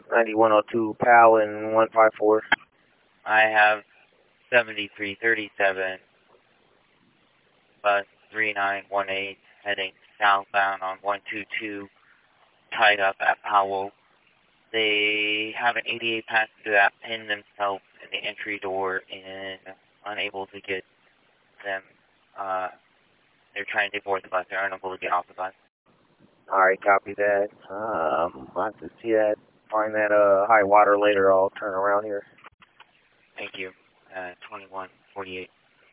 9102 PAL and 154. I have 7337, bus 3918, heading southbound on 122, tied up at Powell. They have an 88 passenger that pinned themselves in the entry door and unable to get them. They're trying to board the bus. They're unable to get off the bus. Alright, copy that. I'll have to see that. Find that high water later. I'll turn around here. Thank you. 2148.